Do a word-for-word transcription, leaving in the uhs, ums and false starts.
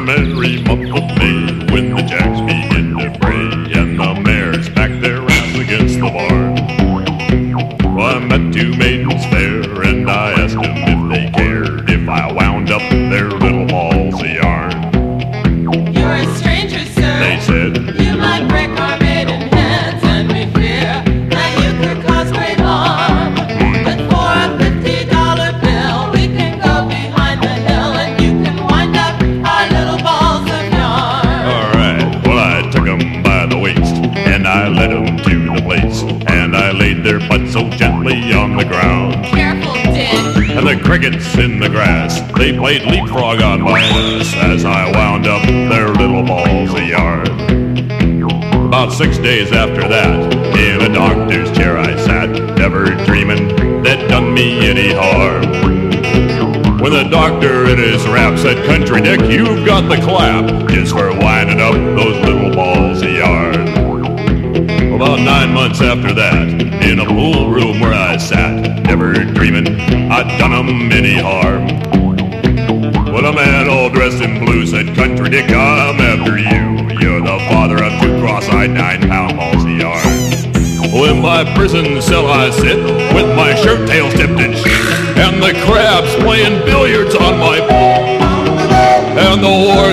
merry month of May, when the jacks begin to bray and the mares back their ass against the barn. Well, I met two maidens fair, and I asked them if they cared if I wound up their little balls of yarn. You're a stranger, sir. They said, you might break our maiden hands, and we fear that you could cause great harm. But for a fifty dollar bill, we can go behind the hill, and you can wind up our little balls of yarn. all right. Well, I took them by the waist, and I led them to the place, and I laid their butts so gently on the ground. Careful, Dick. And the crickets in the grass, they played leapfrog on my ass as I wound up their little balls of yarn. About six days after that, in a doctor's chair I sat, never dreaming that done me any harm. When the doctor in his rap said, "Country Dick, you've got the clap, just for winding up those little balls of yarn." About nine months after that, in a pool room where I sat, never dreaming I'd done 'em any harm. When a man all dressed in blue said, "Country Dick, I'm after you. You're the father of two cross-eyed nine-pound balls of yarn." Oh, in my prison cell I sit, with my shirt tails tipped in shit, and the crabs playing billiards on my pool. And the war